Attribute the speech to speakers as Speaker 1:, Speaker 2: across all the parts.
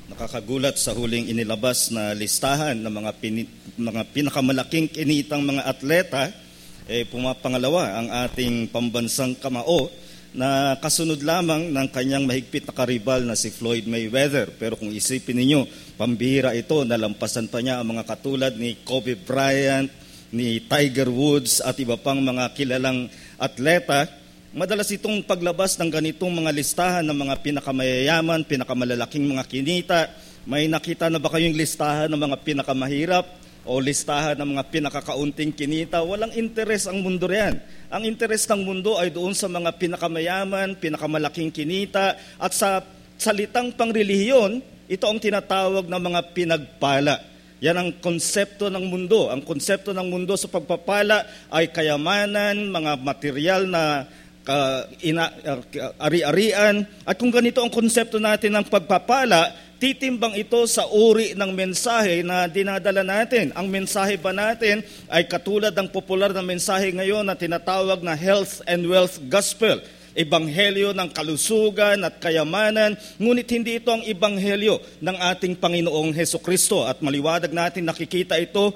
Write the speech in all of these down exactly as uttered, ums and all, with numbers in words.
Speaker 1: Nakakagulat sa huling inilabas na listahan ng mga, pini, mga pinakamalaking kinitang mga atleta, eh, pumapangalawa ang ating pambansang kamao na kasunod lamang ng kanyang mahigpit na karibal na si Floyd Mayweather. Pero kung isipin ninyo, pambihira ito, nalampasan pa niya ang mga katulad ni Kobe Bryant, ni Tiger Woods at iba pang mga kilalang atleta. Madalas itong paglabas ng ganitong mga listahan ng mga pinakamayayaman, pinakamalalaking mga kinita. May nakita na ba kayong listahan ng mga pinakamahirap o listahan ng mga pinakakaunting kinita? Walang interes ang mundo riyan. Ang interes ng mundo ay doon sa mga pinakamayaman, pinakamalaking kinita, at sa salitang pangrelihiyon, ito ang tinatawag na mga pinagpala. Yan ang konsepto ng mundo. Ang konsepto ng mundo sa pagpapala ay kayamanan, mga material na Uh, ina, uh, ari-arian. At kung ganito ang konsepto natin ng pagpapala, titimbang ito sa uri ng mensahe na dinadala natin. Ang mensahe ba natin ay katulad ng popular na mensahe ngayon na tinatawag na health and wealth gospel, ebanghelyo ng kalusugan at kayamanan, ngunit hindi ito ang ebanghelyo ng ating Panginoong Hesukristo. At maliwanag natin nakikita ito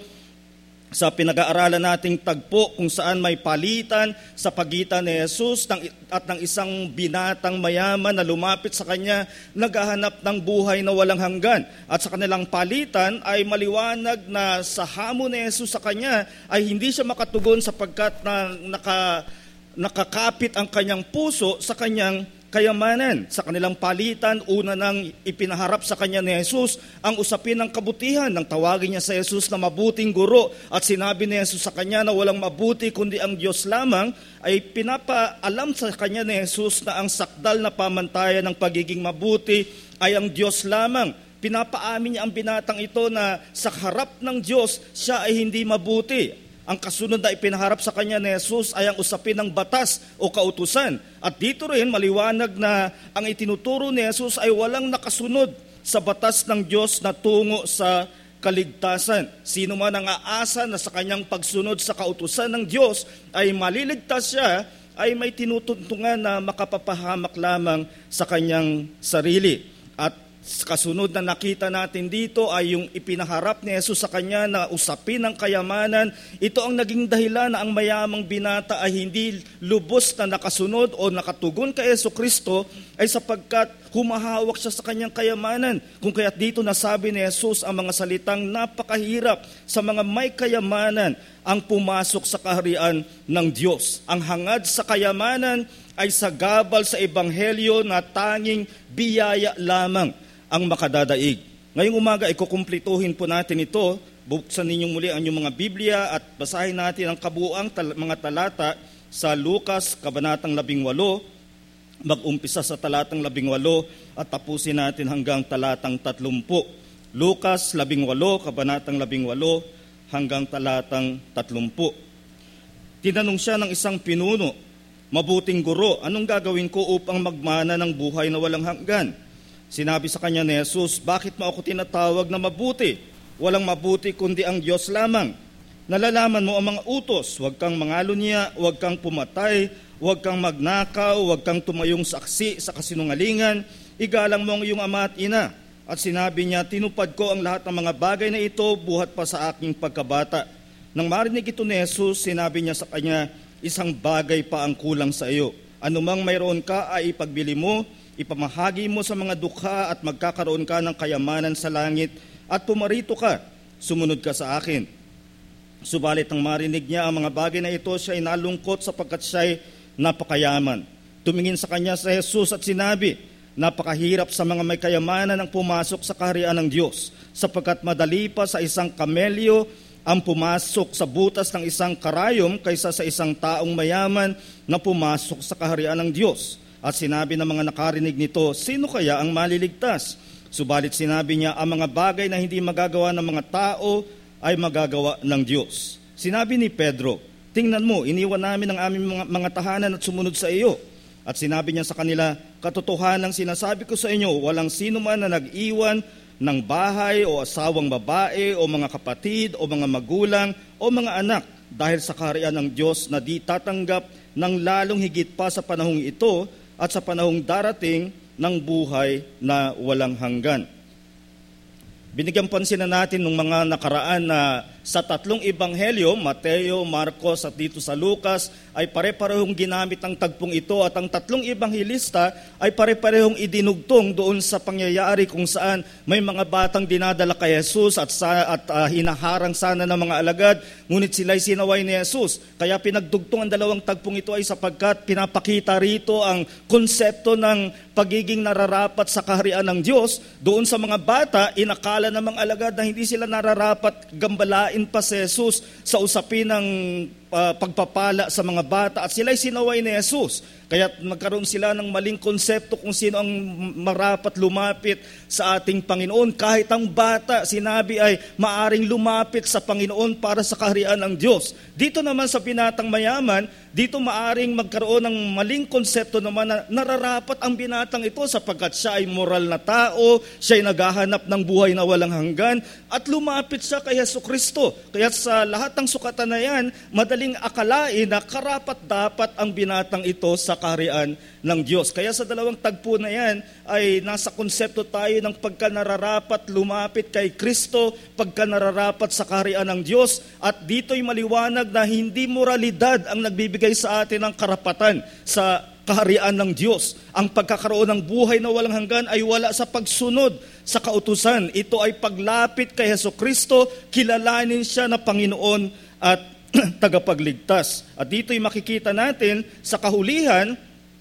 Speaker 1: sa pinag-aaralan nating tagpo kung saan may palitan sa pagitan ni Jesus at ng isang binatang mayaman na lumapit sa kanya, naghahanap ng buhay na walang hanggan. At sa kanilang palitan ay maliwanag na sa hamon ni Jesus sa kanya ay hindi siya makatugon sapagkat na naka, nakakapit ang kanyang puso sa kanyang kayamanan. Sa kanilang palitan, una nang ipinaharap sa kanya ni Jesus ang usapin ng kabutihan. Nang tawagin niya sa Jesus na mabuting guro at sinabi ni Jesus sa kanya na walang mabuti kundi ang Diyos lamang, ay pinapaalam sa kanya ni Jesus na ang sakdal na pamantayan ng pagiging mabuti ay ang Diyos lamang. Pinapaamin niya ang binatang ito na sa harap ng Diyos, siya ay hindi mabuti. Ang kasunod na ipinaharap sa kanya ni Jesus ay ang usapin ng batas o kautusan. At dito rin maliwanag na ang itinuturo ni Jesus ay walang nakasunod sa batas ng Diyos na tungo sa kaligtasan. Sino man ang aasa na sa kanyang pagsunod sa kautusan ng Diyos ay maliligtas siya, ay may tinutuntungan na makapapahamak lamang sa kanyang sarili. At kasunod na nakita natin dito ay yung ipinaharap ni Jesus sa kanya na usapin ng kayamanan. Ito ang naging dahilan na ang mayamang binata ay hindi lubos na nakasunod o nakatugon kay Jesucristo ay sapagkat humahawak siya sa kanyang kayamanan. Kung kaya't dito nasabi ni Jesus ang mga salitang napakahirap sa mga may kayamanan ang pumasok sa kaharian ng Diyos. Ang hangad sa kayamanan ay sagabal sa ebanghelyo na tanging biyaya lamang ang makadadaig. Ngayong umaga, ikukumplituhin po natin ito. Buksan ninyong muli ang inyong mga Biblia at basahin natin ang kabuuang tal- mga talata sa Lucas, kabanatang labing walo. Mag-umpisa sa talatang labing walo at tapusin natin hanggang talatang tatlumpu. Lucas, labing walo, kabanatang labing walo, hanggang talatang tatlumpu. Tinanong siya ng isang pinuno, "Mabuting guro, anong gagawin ko upang magmana ng buhay na walang hanggan?" Sinabi sa kanya ni Jesus, "Bakit mo ako tinatawag na mabuti? Walang mabuti kundi ang Diyos lamang. Nalalaman mo ang mga utos, huwag kang mangalunya, huwag kang pumatay, huwag kang magnakaw, huwag kang tumayong saksi sa kasinungalingan, igalang mo ang iyong ama at ina." At sinabi niya, "Tinupad ko ang lahat ng mga bagay na ito buhat pa sa aking pagkabata." Nang marinig ito ni Jesus, sinabi niya sa kanya, "Isang bagay pa ang kulang sa iyo. Anumang mayroon ka ay ipagbili mo, ipamahagi mo sa mga dukha at magkakaroon ka ng kayamanan sa langit at pumarito ka, sumunod ka sa akin." Subalit nang marinig niya ang mga bagay na ito, siya ay nalungkot sapagkat siya ay napakayaman. Tumingin sa kanya sa Jesus at sinabi, "Napakahirap sa mga may kayamanan ang pumasok sa kaharian ng Diyos, sapagkat madali pa sa isang kamelyo ang pumasok sa butas ng isang karayom kaysa sa isang taong mayaman na pumasok sa kaharian ng Diyos." At sinabi ng mga nakarinig nito, "Sino kaya ang maliligtas?" Subalit sinabi niya, "Ang mga bagay na hindi magagawa ng mga tao ay magagawa ng Diyos." Sinabi ni Pedro, "Tingnan mo, iniwan namin ang aming mga, mga tahanan at sumunod sa iyo." At sinabi niya sa kanila, "Katotohanan sinasabi ko sa inyo, walang sino man na nag-iwan ng bahay o asawang babae o mga kapatid o mga magulang o mga anak dahil sa kaharian ng Diyos na di tatanggap ng lalong higit pa sa panahong ito at sa panahong darating ng buhay na walang hanggan." Binigyan pansin na natin ng mga nakaraan na sa tatlong ebanghelyo, Mateo, Marcos at dito sa Lucas, ay pare-parehong ginamit ang tagpong ito at ang tatlong ebanghelista ay pare-parehong idinugtong doon sa pangyayari kung saan may mga batang dinadala kay Jesus at, sa, at uh, hinaharang sana ng mga alagad, ngunit sila'y sinaway ni Jesus. Kaya pinagdugtong ang dalawang tagpong ito ay sapagkat pinapakita rito ang konsepto ng pagiging nararapat sa kaharian ng Diyos. Doon sa mga bata, inakala ng mga alagad na hindi sila nararapat gambalain pa si Jesus sa usapin ng uh, pagpapala sa mga bata at sila'y sinaway ni Jesus. Kaya nagkaroon sila ng maling konsepto kung sino ang marapat lumapit sa ating Panginoon. Kahit ang bata, sinabi ay maaring lumapit sa Panginoon para sa kaharian ng Diyos. Dito naman sa binatang mayaman, dito maaring magkaroon ng maling konsepto naman na nararapat ang binatang ito sapagkat siya ay moral na tao, siya ay naghahanap ng buhay na walang hanggan at lumapit siya kay Jesucristo. Kaya sa lahat ng sukatan na yan, madaling akalain na karapat-dapat ang binatang ito sa kaharian ng Diyos. Kaya sa dalawang tagpo na yan ay nasa konsepto tayo ng pagka nararapat lumapit kay Kristo, pagka nararapat sa kaharian ng Diyos at dito'y maliwanag na hindi moralidad ang nagbibigay sa atin ng karapatan sa kaharian ng Diyos. Ang pagkakaroon ng buhay na walang hanggan ay wala sa pagsunod sa kautusan. Ito ay paglapit kay Jesucristo, kilalanin siya na Panginoon at tagapagligtas. At dito'y makikita natin sa kahulihan,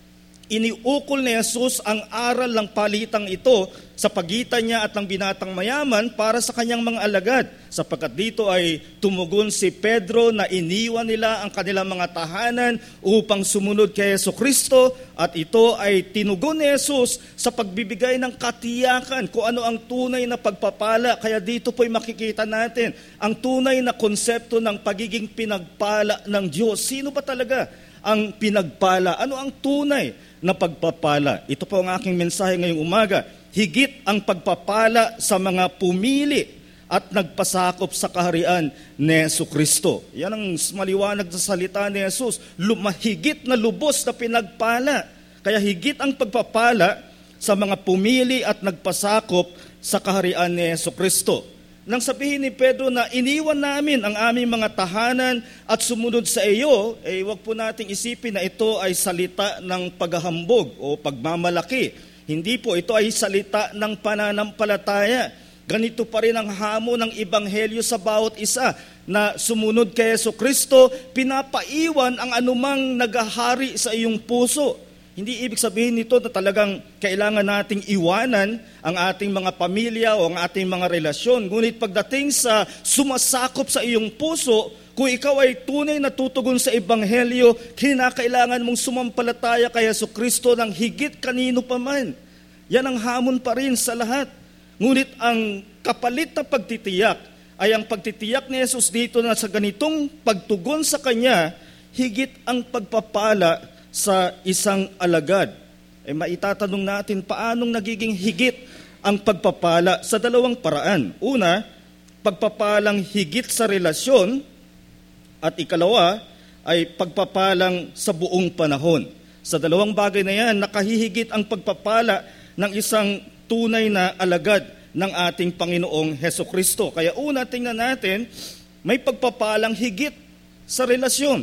Speaker 1: iniukol ni Jesus ang aral ng palitang ito sa pagitan niya at ng binatang mayaman para sa kanyang mga alagad. Sapagkat dito ay tumugon si Pedro na iniwan nila ang kanilang mga tahanan upang sumunod kay Jesucristo at ito ay tinugon ni Jesus sa pagbibigay ng katiyakan kung ano ang tunay na pagpapala. Kaya dito po'y makikita natin ang tunay na konsepto ng pagiging pinagpala ng Diyos. Sino ba talaga ang pinagpala? Ano ang tunay na pagpapala? Ito po ang aking mensahe ngayong umaga. Higit ang pagpapala sa mga pumili at nagpasakop sa kaharian ni Jesucristo. Yan ang maliwanag sa salita ni Jesus. Lumahigit na lubos na pinagpala. Kaya higit ang pagpapala sa mga pumili at nagpasakop sa kaharian ni Jesucristo. Nang sabihin ni Pedro na iniwan namin ang aming mga tahanan at sumunod sa iyo, eh wag po nating isipin na ito ay salita ng paghahambog o pagmamalaki. Hindi po, ito ay salita ng pananampalataya. Ganito pa rin ang hamon ng ebanghelyo sa bawat isa na sumunod kay Jesucristo, pinapaiwan ang anumang nagahari sa iyong puso. Hindi ibig sabihin nito na talagang kailangan nating iwanan ang ating mga pamilya o ang ating mga relasyon. Ngunit pagdating sa sumasakop sa iyong puso, kung ikaw ay tunay na tutugon sa ebanghelyo, kinakailangan mong sumampalataya kay Jesucristo ng higit kanino pa man. Yan ang hamon pa rin sa lahat. Ngunit ang kapalit na pagtitiyak ay ang pagtitiyak ni Jesus dito na sa ganitong pagtugon sa Kanya, higit ang pagpapala sa isang alagad. Eh maitatanong natin paanong nagiging higit ang pagpapala sa dalawang paraan. Una, pagpapalang higit sa relasyon at ikalawa ay pagpapalang sa buong panahon. Sa dalawang bagay na yan, nakahihigit ang pagpapala ng isang tunay na alagad ng ating Panginoong Hesukristo. Kaya una, tingnan natin, may pagpapalang higit sa relasyon.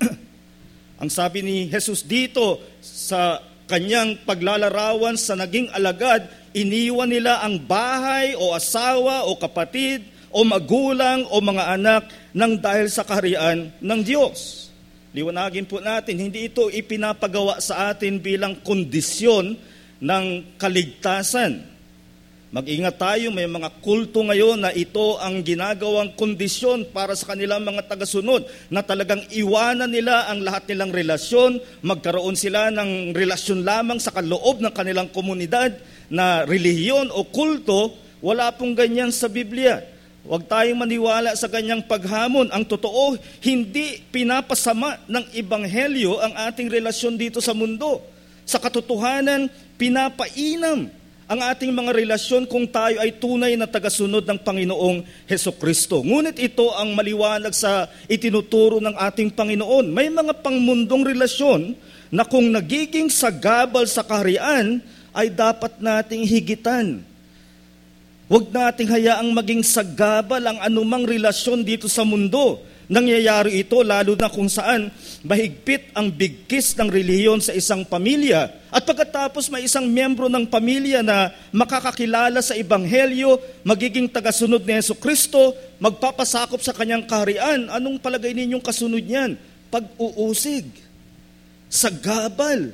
Speaker 1: Ang sabi ni Jesus dito sa kanyang paglalarawan sa naging alagad, iniwan nila ang bahay o asawa o kapatid o magulang o mga anak nang dahil sa kaharian ng Diyos. Liwanagin po natin, hindi ito ipinapagawa sa atin bilang kondisyon ng kaligtasan. Mag-ingat tayo, may mga kulto ngayon na ito ang ginagawang kondisyon para sa kanilang mga tagasunod na talagang iwanan nila ang lahat nilang relasyon, magkaroon sila ng relasyon lamang sa kaloob ng kanilang komunidad na relihiyon o kulto. Wala pong ganyan sa Biblia. Huwag tayong maniwala sa ganyang paghamon. Ang totoo, hindi pinapasama ng ebanghelyo ang ating relasyon dito sa mundo. Sa katotohanan, pinapainam ang ating mga relasyon kung tayo ay tunay na tagasunod ng Panginoong Hesukristo. Ngunit ito ang maliwanag sa itinuturo ng ating Panginoon. May mga pangmundong relasyon na kung nagiging sagabal sa kaharian, ay dapat nating higitan. Huwag nating hayaang maging sagabal ang anumang relasyon dito sa mundo. Nangyayari ito lalo na kung saan mahigpit ang bigkis ng relihiyon sa isang pamilya. At pagkatapos may isang miyembro ng pamilya na makakakilala sa Ebanghelyo, magiging tagasunod ni Jesucristo, magpapasakop sa kanyang kaharian. Anong palagay ninyong kasunod niyan? Pag-uusig, sagabal.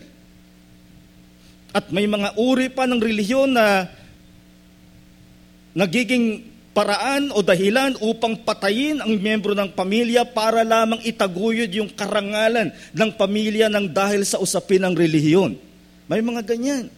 Speaker 1: At may mga uri pa ng relihiyon na nagiging paraan o dahilan upang patayin ang miyembro ng pamilya para lamang itaguyod yung karangalan ng pamilya ng dahil sa usapin ng relihiyon. May mga ganyan.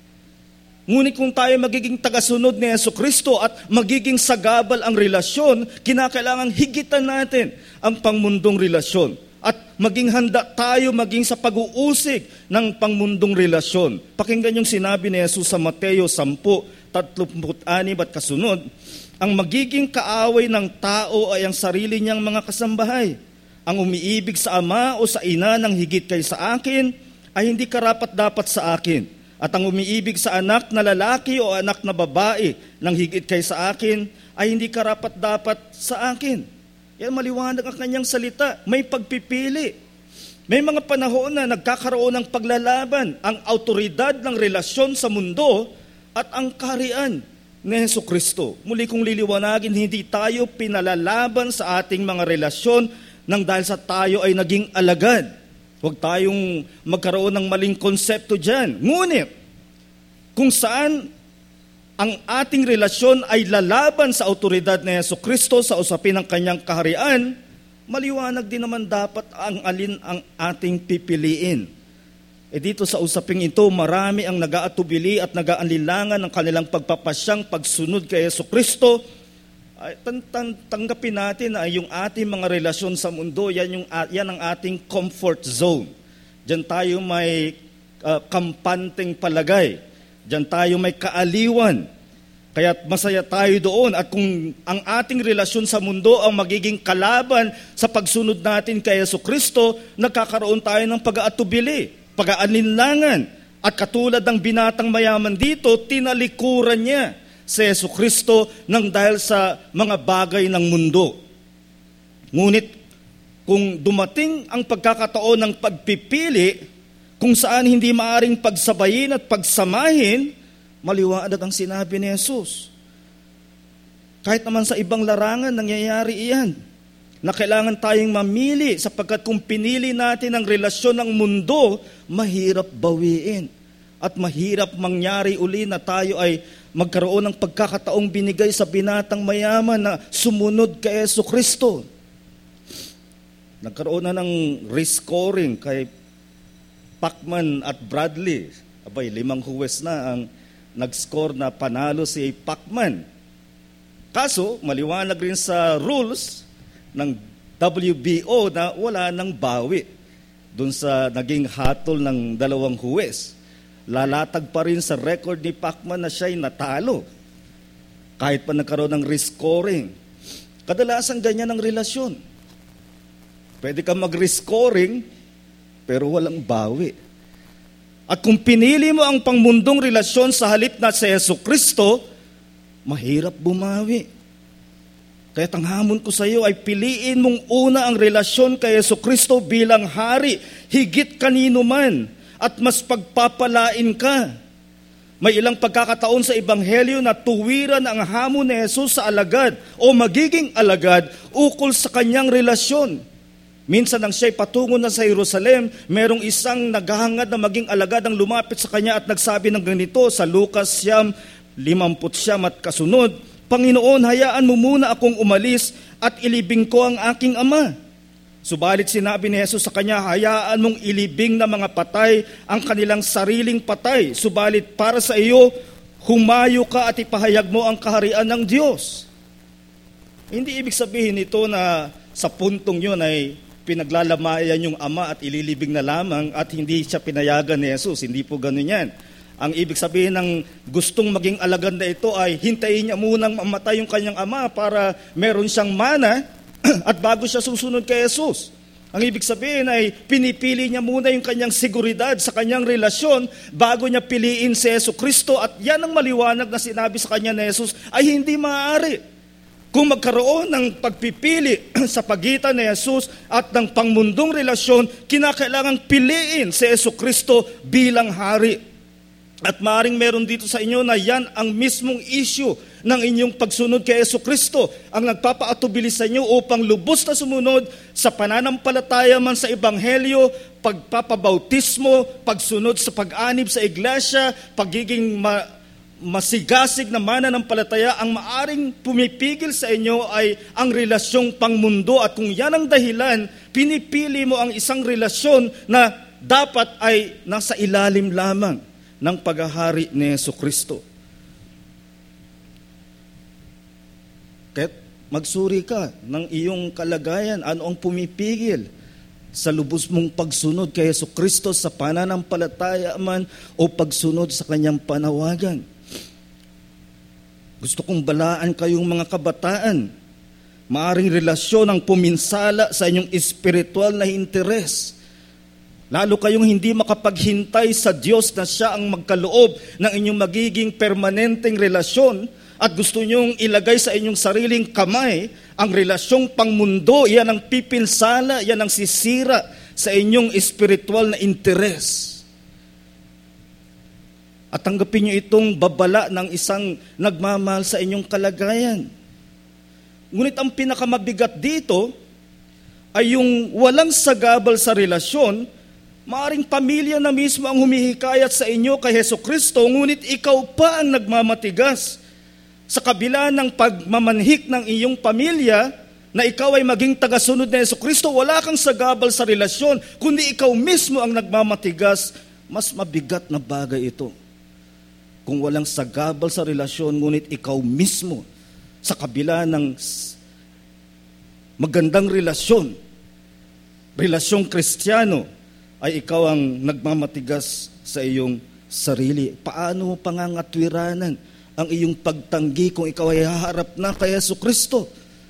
Speaker 1: Ngunit kung tayo magiging tagasunod ni Jesucristo at magiging sagabal ang relasyon, kinakailangan higitan natin ang pangmundong relasyon at maging handa tayo maging sa pag-uusig ng pangmundong relasyon. Pakinggan yung sinabi ni Jesus sa Mateo ten, thirty-six at kasunod, ang magiging kaaway ng tao ay ang sarili niyang mga kasambahay. Ang umiibig sa ama o sa ina ng higit kay sa akin ay hindi karapat-dapat sa akin. At ang umiibig sa anak na lalaki o anak na babae ng higit kay sa akin ay hindi karapat-dapat sa akin. Yan maliwanag ang kanyang salita. May pagpipili. May mga panahon na nagkakaroon ng paglalaban ang autoridad ng relasyon sa mundo at ang kaharian ni Jesucristo. Muli kong liliwanagin, hindi tayo pinalalaban sa ating mga relasyon nang dahil sa tayo ay naging alagad. Huwag tayong magkaroon ng maling konsepto dyan. Ngunit, kung saan ang ating relasyon ay lalaban sa autoridad ni Jesucristo sa usapin ng kanyang kaharian, maliwanag din naman dapat ang alin ang ating pipiliin. E dito sa usaping ito, marami ang nag-aatubili at nag-aanlilangan ng kanilang pagpapasyang pagsunod kay Jesucristo. Ay, tan- tan- tanggapin natin na yung ating mga relasyon sa mundo, yan, yung, yan ang ating comfort zone. Diyan tayo may uh, kampanteng palagay. Diyan tayo may kaaliwan. Kaya masaya tayo doon. At kung ang ating relasyon sa mundo ang magiging kalaban sa pagsunod natin kay Jesucristo, nagkakaroon tayo ng pag-aatubili, pag-aalinlangan. At katulad ng binatang mayaman dito, tinalikuran niya si Jesucristo nang dahil sa mga bagay ng mundo. Ngunit kung dumating ang pagkakataon ng pagpipili, kung saan hindi maaring pagsabayin at pagsamahin, maliwanag ang sinabi ni Jesus. Kahit naman sa ibang larangan, nangyayari iyan. Na kailangan tayong mamili sapagkat kung pinili natin ang relasyon ng mundo, mahirap bawiin. At mahirap mangyari uli na tayo ay magkaroon ng pagkakataong binigay sa binatang mayaman na sumunod kay Jesucristo. Nagkaroon na ng rescoring kay Pacman at Bradley. Abay, limang huwes na ang nag-score na panalo si Pacman. Kaso, maliwanag rin sa rules ng W B O na wala nang bawi dun sa naging hatol ng dalawang huwes. Lalatag pa rin sa record ni Pacman na siya'y natalo. Kahit pa nagkaroon ng rescoring. Kadalasan ganyan ang relasyon. Pwede ka mag-rescoring, pero walang bawi. At kung pinili mo ang pangmundong relasyon sa halip na si Jesucristo, mahirap bumawi. Kaya ang hamon ko sa iyo ay piliin mong una ang relasyon kay Jesucristo bilang hari, higit kanino man, at mas pagpapalain ka. May ilang pagkakataon sa Ebanghelyo na tuwiran ang hamon ni Jesus sa alagad o magiging alagad ukol sa kanyang relasyon. Minsan nang siya'y patungo na sa Jerusalem, merong isang naghahangad na maging alagad ang lumapit sa kanya at nagsabi ng ganito sa Lucas siyam, limamput siyam at kasunod, Panginoon, hayaan mo muna akong umalis at ilibing ko ang aking ama. Subalit sinabi ni Jesus sa kanya, hayaan mong ilibing na mga patay ang kanilang sariling patay. Subalit para sa iyo, humayo ka at ipahayag mo ang kaharian ng Diyos. Hindi ibig sabihin ito na sa puntong yun ay pinaglalamayan yung ama at ililibing na lamang at hindi siya pinayagan ni Jesus. Hindi po ganun yan. Ang ibig sabihin ng gustong maging alagad na ito ay hintayin niya munang mamatay yung kanyang ama para meron siyang mana at bago siya susunod kay Jesus. Ang ibig sabihin ay pinipili niya muna yung kanyang seguridad sa kanyang relasyon bago niya piliin si Jesucristo, at yan ang maliwanag na sinabi sa kanya ni Jesus ay hindi maaari. Kung magkaroon ng pagpipili sa pagitan ni Jesus at ng pangmundong relasyon, kinakailangang piliin si Jesucristo bilang hari. At maaaring meron dito sa inyo na yan ang mismong issue ng inyong pagsunod kay Jesucristo, ang nagpapaatubili sa inyo upang lubos na sumunod sa pananampalataya man sa Ebanghelyo, pagpapabautismo, pagsunod sa pag-anib sa iglesia, pagiging ma- masigasig na mananampalataya. Ang maaring pumipigil sa inyo ay ang relasyong pangmundo, at kung yan ang dahilan, pinipili mo ang isang relasyon na dapat ay nasa ilalim lamang ng paghahari ni Jesucristo. Kaya't magsuri ka ng iyong kalagayan. Ano ang pumipigil sa lubos mong pagsunod kay Jesucristo sa pananampalataya man o pagsunod sa kanyang panawagan? Gusto kong balaan kayong mga kabataan. Maaring relasyon ang puminsala sa inyong espiritual na interes. Lalo kayong hindi makapaghintay sa Diyos na siya ang magkaloob ng inyong magiging permanenteng relasyon, at gusto nyong ilagay sa inyong sariling kamay ang relasyong pangmundo. Yan ang pipinsala, yan ang sisira sa inyong espiritual na interes. At tanggapin nyo itong babala ng isang nagmamahal sa inyong kalagayan. Ngunit ang pinakamabigat dito ay yung walang sagabal sa relasyon. Maaring pamilya na mismo ang humihikayat sa inyo kay Jesucristo, ngunit ikaw pa ang nagmamatigas. Sa kabila ng pagmamanhik ng iyong pamilya na ikaw ay maging tagasunod ni Jesucristo, wala kang sagabal sa relasyon, kundi ikaw mismo ang nagmamatigas. Mas mabigat na bagay ito. Kung walang sagabal sa relasyon, ngunit ikaw mismo sa kabila ng magandang relasyon, relasyong Kristiyano, ay ikaw ang nagmamatigas sa iyong sarili. Paano mo pangangatwiranan ang iyong pagtanggi kung ikaw ay haharap na kay Jesucristo?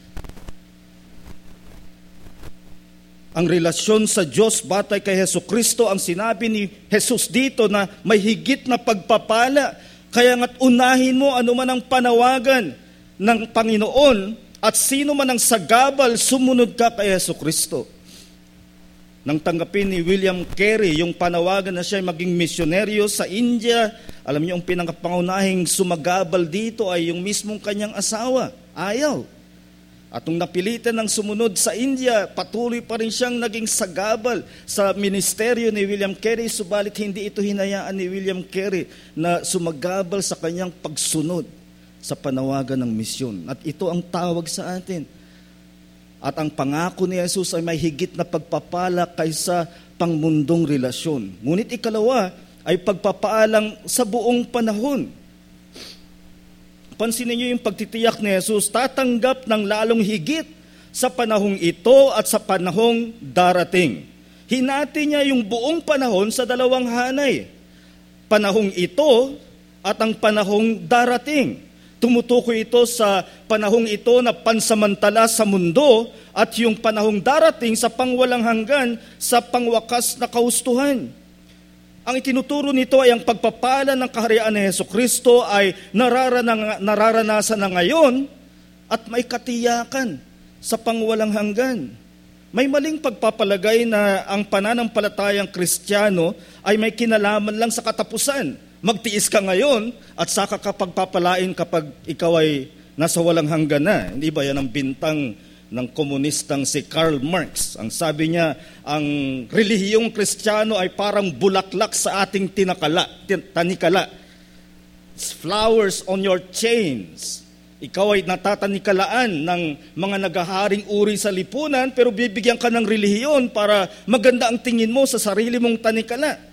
Speaker 1: Ang relasyon sa Diyos batay kay Jesucristo, ang sinabi ni Jesus dito na may higit na pagpapala. Kaya nga't unahin mo anuman ang panawagan ng Panginoon, at sino man ang sagabal, sumunod ka kay Jesucristo. Nang tanggapin ni William Carey yung panawagan na siya ay maging misyonaryo sa India, alam niyo ang pinakapangunahing sumagabal dito ay yung mismong kanyang asawa. Ayaw. At nung napilitan ng sumunod sa India, patuloy pa rin siyang naging sagabal sa ministeryo ni William Carey, subalit hindi ito hinayaan ni William Carey na sumagabal sa kanyang pagsunod sa panawagan ng misyon. At ito ang tawag sa atin. At ang pangako ni Jesus ay may higit na pagpapala kaysa pangmundong relasyon. Ngunit ikalawa ay pagpapaalang sa buong panahon. Pansinin niyo yung pagtitiyak ni Jesus, tatanggap ng lalong higit sa panahong ito at sa panahong darating. Hinati niya yung buong panahon sa dalawang hanay. Panahong ito at ang panahong darating. Tumutukoy ito sa panahong ito na pansamantala sa mundo at yung panahong darating sa pangwalang hanggan, sa pangwakas na kaustuhan. Ang itinuturo nito ay ang pagpapala ng kaharian ni Jesucristo ay nararana, nararanasan na ngayon at may katiyakan sa pangwalang hanggan. May maling pagpapalagay na ang pananampalatayang Kristiyano ay may kinalaman lang sa katapusan. Magtiis ka ngayon at saka kapag papalain kapag ikaw ay nasa walang hanggan na. Hindi ba yan ang bintang ng komunistang si Karl Marx? Ang sabi niya, ang relihiyong Kristiyano ay parang bulaklak sa ating tinakala, tanikala. Flowers on your chains. Ikaw ay natatanikalaan ng mga naghaharing uri sa lipunan, pero bibigyan ka ng relihiyon para maganda ang tingin mo sa sarili mong tanikala.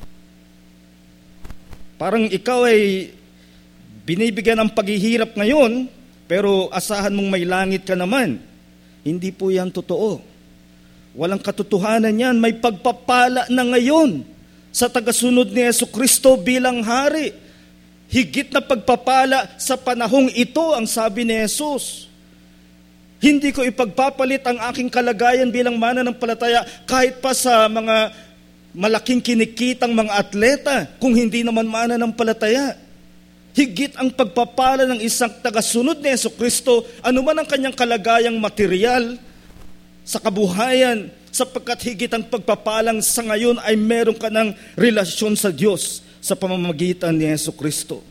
Speaker 1: Parang ikaw ay binibigyan ng paghihirap ngayon, pero asahan mong may langit ka naman. Hindi po yan totoo. Walang katotohanan yan. May pagpapala na ngayon sa tagasunod ni Jesucristo bilang hari. Higit na pagpapala sa panahong ito, ang sabi ni Jesus. Hindi ko ipagpapalit ang aking kalagayan bilang mananampalataya kahit pa sa mga malaking kinikitang mga atleta kung hindi naman mananampalataya. Higit ang pagpapala ng isang tagasunod ni Jesucristo, anuman ang kanyang kalagayang material sa kabuhayan, sapagkat higit ang pagpapalang sa ngayon ay meron ka ng relasyon sa Diyos sa pamamagitan ni Jesucristo.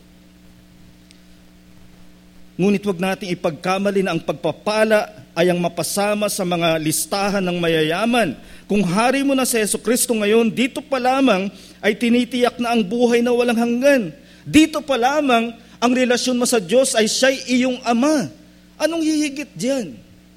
Speaker 1: Ngunit wag nating ipagkamali na ang pagpapala ay ang mapasama sa mga listahan ng mayayaman. Kung hari mo na si Jesucristo ngayon, dito pa lamang ay tinitiyak na ang buhay na walang hanggan. Dito pa lamang ang relasyon mo sa Diyos ay siya'y iyong ama. Anong hihigit diyan?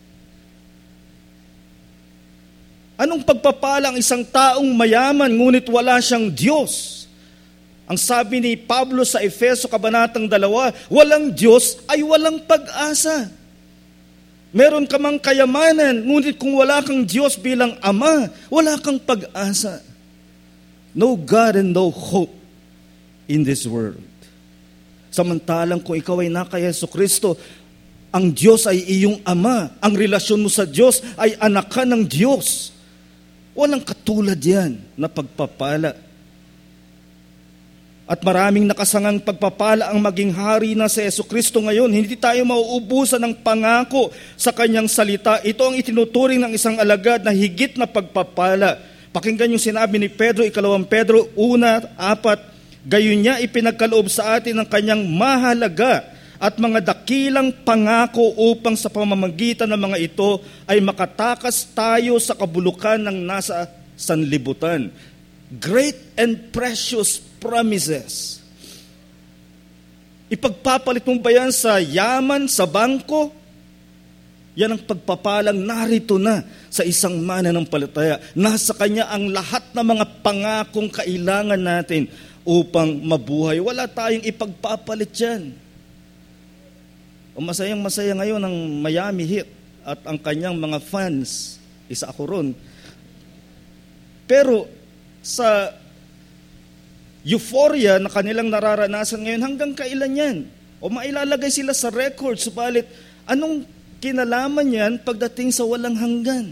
Speaker 1: Anong pagpapala ang isang taong mayaman ngunit wala siyang Diyos? Ang sabi ni Pablo sa Efeso Kabanatang dalawa, walang Diyos ay walang pag-asa. Meron ka mang kayamanan, ngunit kung wala kang Diyos bilang ama, wala kang pag-asa. No God and no hope in this world. Samantalang kung ikaw ay naka Jesucristo, ang Diyos ay iyong ama. Ang relasyon mo sa Diyos ay anak ka ng Diyos. Walang katulad yan na pagpapala. At maraming nakasangang pagpapala ang maging hari na si Jesucristo ngayon. Hindi tayo mauubusan ng pangako sa kanyang salita. Ito ang itinuturing ng isang alagad na higit na pagpapala. Pakinggan yung sinabi ni Pedro, ikalawang Pedro, una, apat, gayon niya ipinagkaloob sa atin ng kanyang mahalaga at mga dakilang pangako upang sa pamamagitan ng mga ito ay makatakas tayo sa kabulukan ng nasa sanlibutan. Great and precious promises. Ipagpapalit mo ba yan sa yaman, sa bangko? Yan ang pagpapalang narito na sa isang mananampalataya. Nasa kanya ang lahat ng mga pangakong kailangan natin upang mabuhay. Wala tayong ipagpapalit yan. O masayang masaya ngayon ang Miami Heat at ang kanyang mga fans. Isa ako ron. Pero sa euphoria na kanilang nararanasan ngayon, hanggang kailan yan? O mailalagay sila sa record, subalit anong kinalaman yan pagdating sa walang hanggan?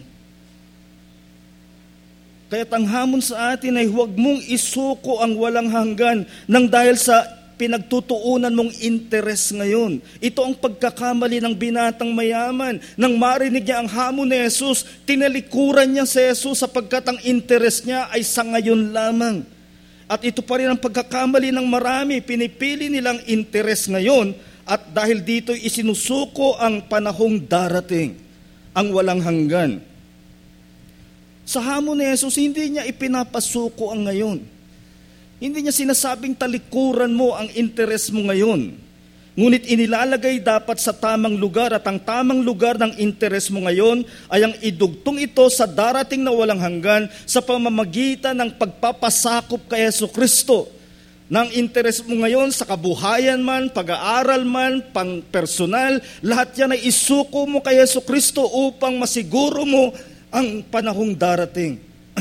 Speaker 1: Kaya't ang hamon sa atin ay huwag mong isuko ang walang hanggan nang dahil sa pinagtutuunan mong interes ngayon. Ito ang pagkakamali ng binatang mayaman. Nang marinig niya ang hamon ni Jesus, tinalikuran niya si Jesus sapagkat ang interes niya ay sa ngayon lamang. At ito pa rin ang pagkakamali ng marami. Pinipili nilang interes ngayon at dahil dito isinusuko ang panahong darating, ang walang hanggan. Sa hamon ni Jesus, hindi niya ipinapasuko ang ngayon. Hindi niya sinasabing talikuran mo ang interes mo ngayon. Ngunit inilalagay dapat sa tamang lugar at ang tamang lugar ng interes mo ngayon ay ang idugtong ito sa darating na walang hanggan sa pamamagitan ng pagpapasakop kay Jesucristo. Ng interes mo ngayon sa kabuhayan man, pag-aaral man, pang personal, lahat yan ay isuko mo kay Jesucristo upang masiguro mo ang panahong darating.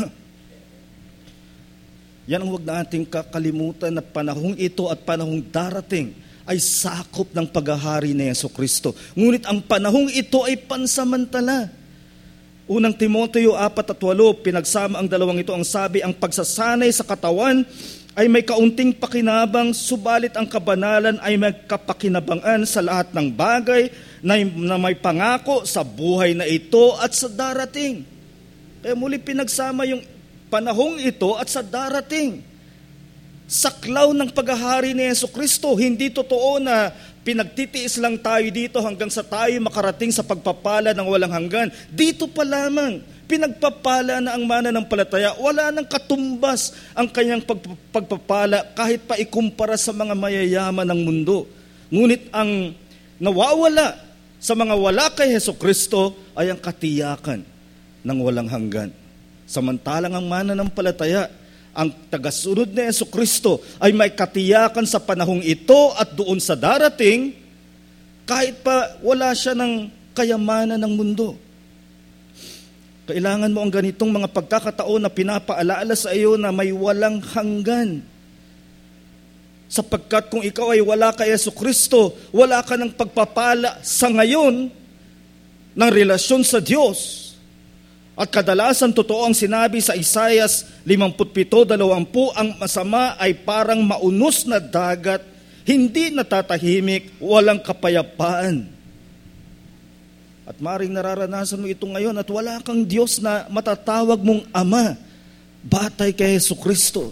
Speaker 1: Yan ang huwag nating kakalimutan na panahong ito at panahong darating ay sakop ng paghahari ni Jesucristo. Ngunit ang panahong ito ay pansamantala. Unang Timoteo apat at walo, pinagsama ang dalawang ito, ang sabi, ang pagsasanay sa katawan ay may kaunting pakinabang, subalit ang kabanalan ay may kapakinabangan sa lahat ng bagay na, na may pangako sa buhay na ito at sa darating. Kaya muli pinagsama yung panahong ito at sa darating. Saklaw ng paghahari ni Jesucristo. Hindi totoo na pinagtitiis lang tayo dito hanggang sa tayo makarating sa pagpapala ng walang hanggan. Dito pa lamang, pinagpapala na ang mananampalataya. Wala nang katumbas ang kanyang pagpapala kahit pa ikumpara sa mga mayayaman ng mundo. Ngunit ang nawawala sa mga wala kay Jesucristo ay ang katiyakan ng walang hanggan. Samantalang ang mananampalataya, ang tagasunod ni Jesucristo ay may katiyakan sa panahong ito at doon sa darating, kahit pa wala siya ng kayamanan ng mundo. Kailangan mo ang ganitong mga pagkakataon na pinapaalaala sa iyo na may walang hanggan. Sapagkat kung ikaw ay wala kay Jesucristo, wala ka ng pagpapala sa ngayon, ng relasyon sa Diyos. At kadalasan totoo ang sinabi sa Isaias fifty-seven twenty, ang masama ay parang maunos na dagat, hindi natatahimik, walang kapayapaan. At maring nararanasan mo ito ngayon at wala kang Diyos na matatawag mong Ama, batay kay Jesucristo.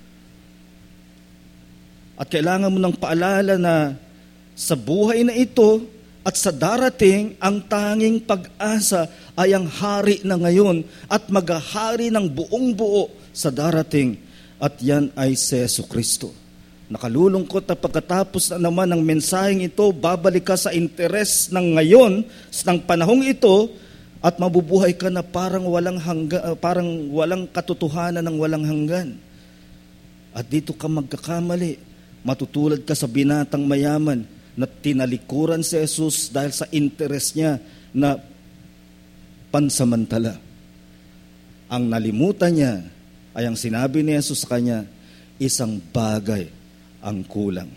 Speaker 1: At kailangan mo ng paalala na sa buhay na ito at sa darating, ang tanging pag-asa ay ang hari na ngayon at maghahari ng buong buo sa darating, at yan ay si Jesucristo. Nakalulungkot na pagkatapos na naman ng mensaheng ito, babalik ka sa interes ng ngayon, ng panahong ito, at mabubuhay ka na parang walang hangga, parang walang katotohanan ng walang hanggan. At dito ka magkakamali, matutulad ka sa binatang mayaman na tinalikuran si Jesus dahil sa interes niya na pansamantala. Ang nalimutan niya ay ang sinabi ni Jesus sa kanya, isang bagay ang kulang.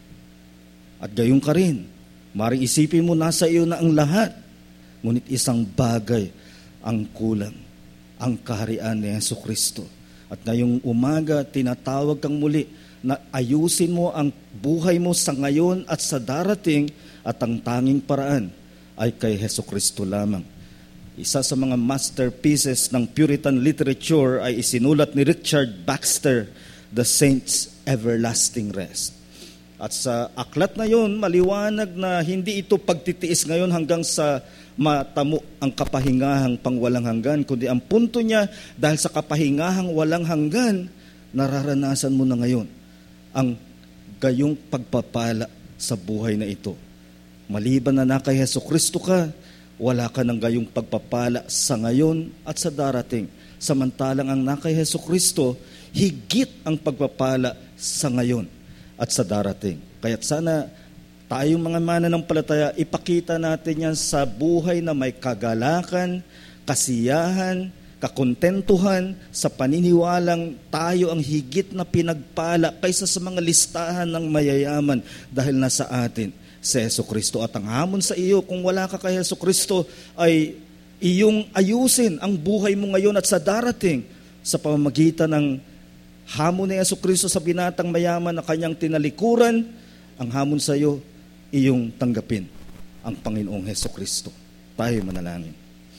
Speaker 1: At gayon ka rin, maring isipin mo nasa iyo na ang lahat, ngunit isang bagay ang kulang, ang kaharian ni Jesucristo. At ngayong umaga, tinatawag kang muli na ayusin mo ang buhay mo sa ngayon at sa darating, at ang tanging paraan ay kay Jesucristo lamang. Isa sa mga masterpieces ng Puritan literature ay isinulat ni Richard Baxter, The Saints' Everlasting Rest. At sa aklat na yon, maliwanag na hindi ito pagtitiis ngayon hanggang sa matamo ang kapahingahang pangwalang hanggan, kundi ang punto niya, dahil sa kapahingahang walang hanggan, nararanasan mo na ngayon ang gayong pagpapala sa buhay na ito. Maliban na na kay Jesucristo ka, wala ka ng gayong pagpapala sa ngayon at sa darating. Samantalang ang na kay Jesucristo, higit ang pagpapala sa ngayon at sa darating. Kaya't sana tayong mga mananampalataya, ipakita natin yan sa buhay na may kagalakan, kasiyahan, kakontentuhan, sa paniniwalang tayo ang higit na pinagpala kaysa sa mga listahan ng mayayaman dahil nasa atin si Jesucristo. At ang hamon sa iyo, kung wala ka kay Jesucristo, ay iyong ayusin ang buhay mo ngayon at sa darating sa pamamagitan ng hamon ni Jesucristo sa binatang mayaman na kanyang tinalikuran. Ang hamon sa iyo, iyong tanggapin ang Panginoong Jesucristo. Tayo manalangin.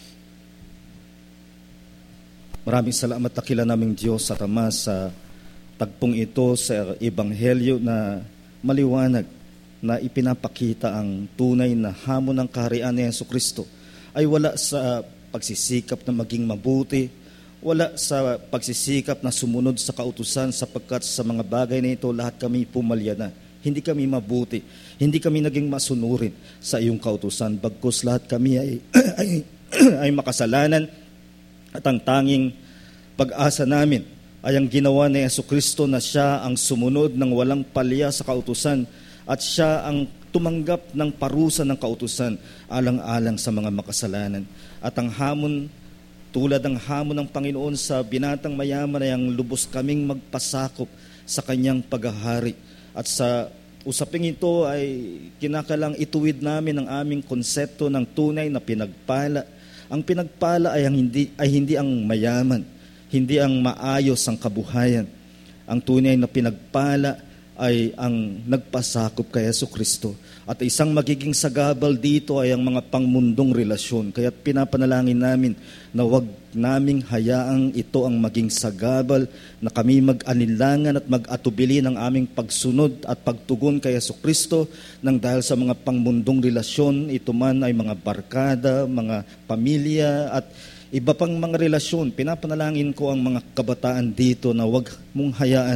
Speaker 1: Maraming salamat dakila naming Diyos at Ama sa tagpong ito sa Ebanghelyo na maliwanag na ipinapakita ang tunay na hamon ng kaharian ni Jesucristo ay wala sa pagsisikap na maging mabuti, wala sa pagsisikap na sumunod sa kautusan, sapagkat sa mga bagay na ito lahat kami pumalya na. Hindi kami mabuti, hindi kami naging masunurin sa iyong kautusan, bagkus lahat kami ay, ay, ay makasalanan. At ang tanging pag-asa namin ay ang ginawa ni Jesucristo na siya ang sumunod ng walang palya sa kautusan at siya ang tumanggap ng parusa ng kautusan alang-alang sa mga makasalanan. At ang hamon, tulad ng hamon ng Panginoon sa binatang mayaman, ay ang lubos kaming magpasakop sa kanyang paghahari. At sa usaping ito ay kinakalang ituwid namin ang aming konsepto ng tunay na pinagpala. Ang pinagpala ay, ang hindi, ay hindi ang mayaman, hindi ang maayos ang kabuhayan. Ang tunay na pinagpala ay ang nagpasakop kay Jesucristo. At isang magiging sagabal dito ay ang mga pangmundong relasyon. Kaya't pinapanalangin namin na wag naming hayaang ito ang maging sagabal, na kami mag-anilangan at mag-atubili ng aming pagsunod at pagtugon kay Jesucristo, nang dahil sa mga pangmundong relasyon, ito man ay mga barkada, mga pamilya at iba pang mga relasyon. Pinapanalangin ko ang mga kabataan dito na wag mong hayaan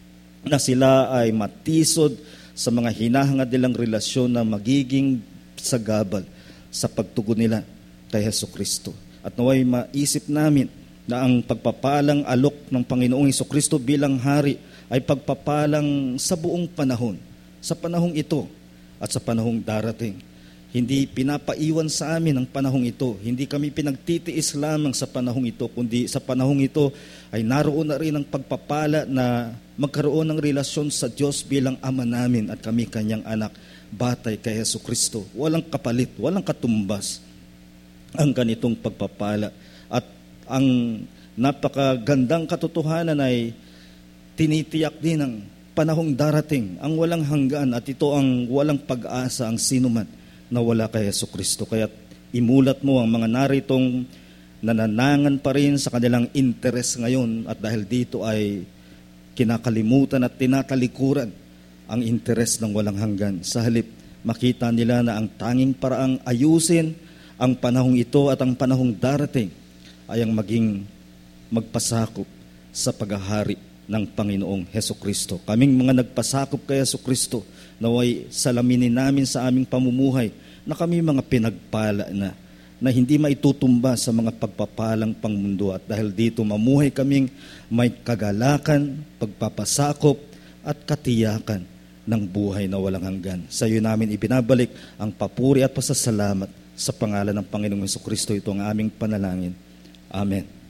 Speaker 1: na sila ay matisod sa mga hinahangad nilang relasyon na magiging sagabal sa pagtugon nila kay Jesucristo. At naway maisip namin na ang pagpapalang alok ng Panginoong Jesucristo bilang hari ay pagpapalang sa buong panahon, sa panahong ito at sa panahong darating. Hindi pinapaiwan sa amin ang panahong ito. Hindi kami pinagtitiis lamang sa panahong ito, kundi sa panahong ito ay naroon na rin ang pagpapala na magkaroon ng relasyon sa Diyos bilang Ama namin at kami kanyang anak, batay kay Jesucristo. Walang kapalit, walang katumbas. ang ganitong pagpapala. At ang napakagandang katotohanan ay tinitiyak din ng panahong darating, ang walang hanggan, at ito ang walang pag-asa ang sinuman na wala kay Jesucristo. Kaya imulat mo ang mga naritong nananangan pa rin sa kanilang interes ngayon, at dahil dito ay kinakalimutan at tinatalikuran ang interes ng walang hanggan. Sa halip, makita nila na ang tanging paraang ayusin ang panahong ito at ang panahong darating ay ang maging magpasakop sa paghahari ng Panginoong Hesukristo. Kaming mga nagpasakop kay Hesukristo, naway salaminin namin sa aming pamumuhay na kami mga pinagpala na, na hindi maitutumba sa mga pagpapalang pangmundo, at dahil dito mamuhay kaming may kagalakan, pagpapasakop at katiyakan ng buhay na walang hanggan. Sa iyo namin ibinabalik ang papuri at pasasalamat sa pangalan ng Panginoong Hesukristo. Ito ang aming panalangin. Amen.